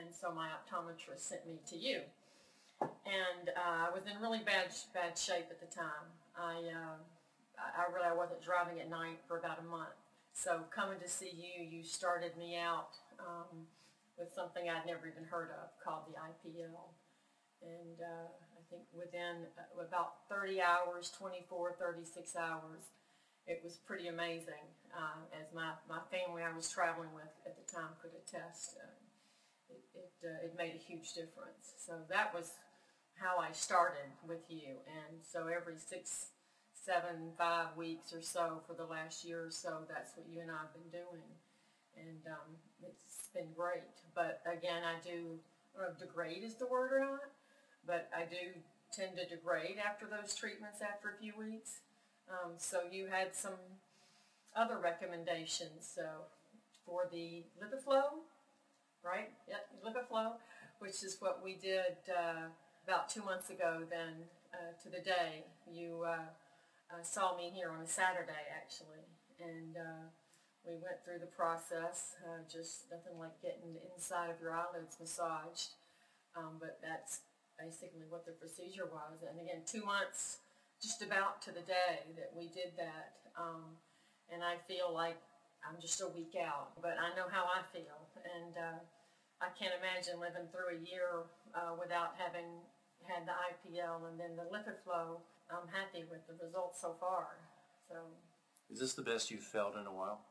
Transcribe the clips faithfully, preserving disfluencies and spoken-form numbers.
and so my optometrist sent me to you. And uh, I was in really bad bad shape at the time. I uh, I really I wasn't driving at night for about a month. So coming to see you, you started me out um, with something I'd never even heard of called the I P L. And uh, I think within about thirty hours, twenty-four, thirty-six hours, it was pretty amazing, uh, as my, my family I was traveling with at the time could attest. Uh, it it, uh, it made a huge difference. So that was how I started with you. And so every six, seven, five weeks or so for the last year or so, that's what you and I have been doing. And um, it's been great. But again, I do, I don't know if degrade is the word or not, but I do tend to degrade after those treatments after a few weeks. Um, so you had some other recommendations. So for the LipiFlow, right? Yep, LipiFlow, which is what we did uh, about two months ago then uh, to the day. You uh, uh, saw me here on a Saturday, actually, and uh, we went through the process, uh, just nothing like getting the inside of your eyelids massaged, um, but that's basically what the procedure was. And again, two months just about to the day that we did that, um, and I feel like I'm just a week out, but I know how I feel, and uh, I can't imagine living through a year uh, without having had the I P L and then the LipiFlow. I'm happy with the results so far. So, is this the best you've felt in a while?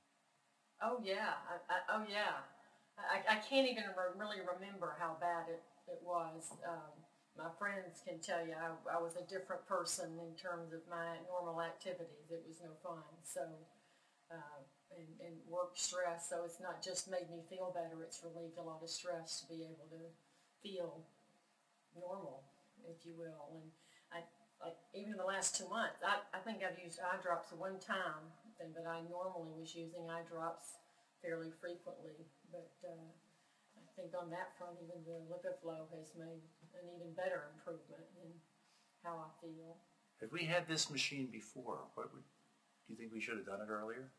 Oh yeah, I, I, oh yeah. I, I can't even re- really remember how bad it, it was. Um, my friends can tell you I, I was a different person in terms of my normal activities. It was no fun. So, uh, and, and work stress, so it's not just made me feel better, it's relieved a lot of stress to be able to feel normal, if you will. And I, like, even in the last two months, I, I think I've used eye drops one time, but I normally was using eye drops fairly frequently. But uh, I think on that front, even the LipiFlow has made an even better improvement in how I feel. Have we had this machine before? What would, do you think we should have done it earlier?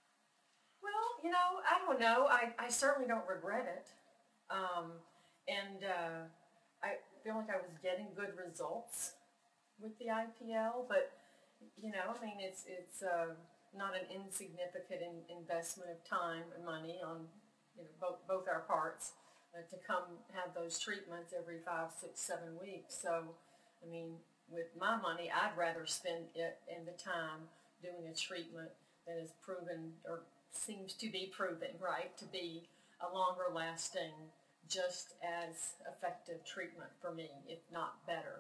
Well, you know, I don't know. I, I certainly don't regret it. Um, and uh, I feel like I was getting good results with the I P L, but, you know, I mean, it's it's uh, not an insignificant in, investment of time and money on, you know, both, both our parts uh, to come have those treatments every five, six, seven weeks. So, I mean, with my money, I'd rather spend it and the time doing a treatment that is proven or seems to be proven, right, to be a longer lasting, just as effective treatment for me, if not better.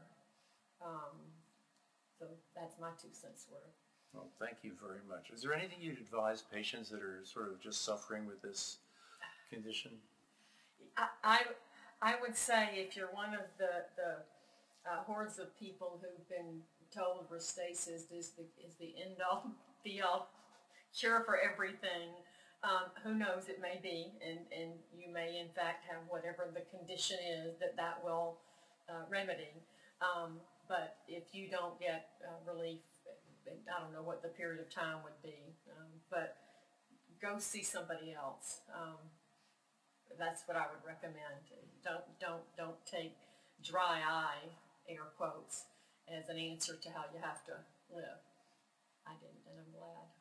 Um, so that's my two cents worth. Well, thank you very much. Is there anything you'd advise patients that are sort of just suffering with this condition? I, I, I would say if you're one of the, the uh, hordes of people who've been told Restasis is the, is the end-all, be-all cure for everything, um, who knows, it may be, and, and you may in fact have whatever the condition is that that will uh, remedy. Um, but if you don't get uh, relief, I don't know what the period of time would be, um, but go see somebody else. Um, that's what I would recommend. Don't don't don't take dry eye, air quotes, as an answer to how you have to live. I didn't, and I'm glad.